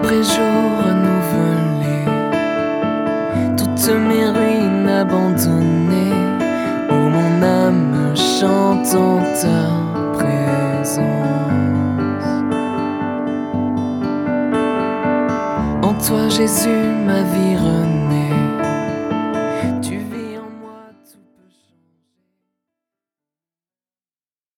Ombre et jour renouvelés, toutes mes ruines abandonnées, où mon âme chante en ta présence. En toi Jésus ma vie